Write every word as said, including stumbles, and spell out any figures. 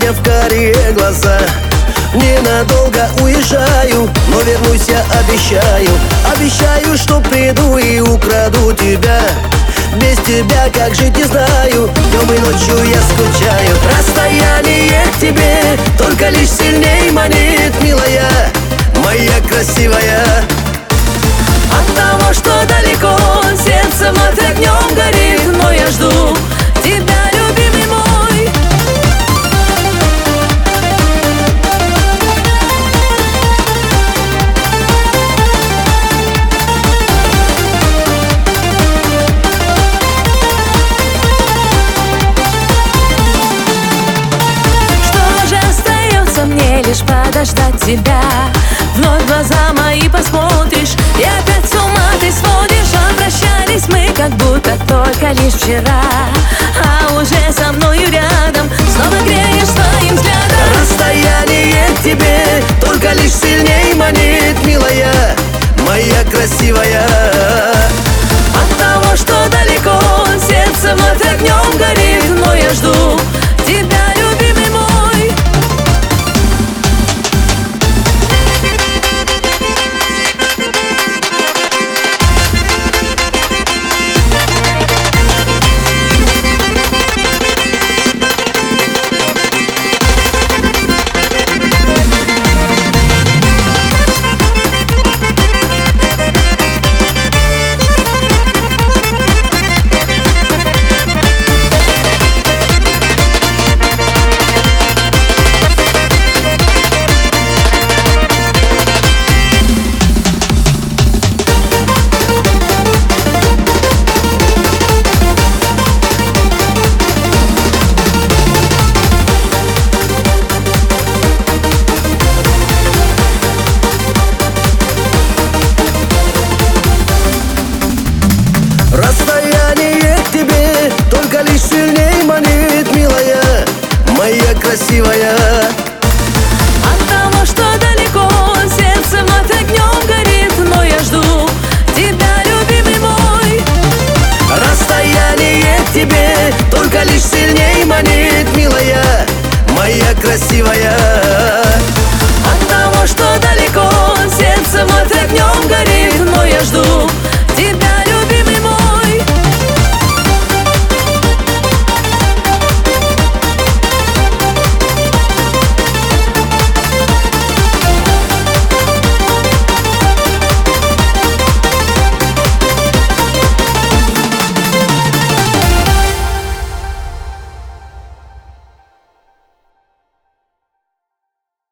мне в карие глаза. Ненадолго уезжаю, но вернусь я обещаю. Обещаю, что приду и украду тебя. Без тебя как жить не знаю, днем и ночью я скучаю. Расстояние к тебе только лишь сильней манит, милая, моя красивая. От того, что далеко, сердце вновь огнем горит, но я жду тебя, любимый мой. Что же остается мне, лишь подождать тебя? Вновь глаза мои посмотришь, и опять с ума ты сводишь. Обращались мы, как будто только лишь вчера, а уже со мною рядом снова греешь своим взглядом. Расстояние к тебе только лишь сильней манит, милая, моя красивая. От того, что далеко, сердце вновь огнем горит, но я жду тебя, любимый мой. Расстояние к тебе только лишь сильней манит, милая, моя красивая. От того, что далеко, сердце вновь огнем горит, но я жду тебя, любимый мой. Расстояние к тебе только лишь сильней манит, милая, моя красивая.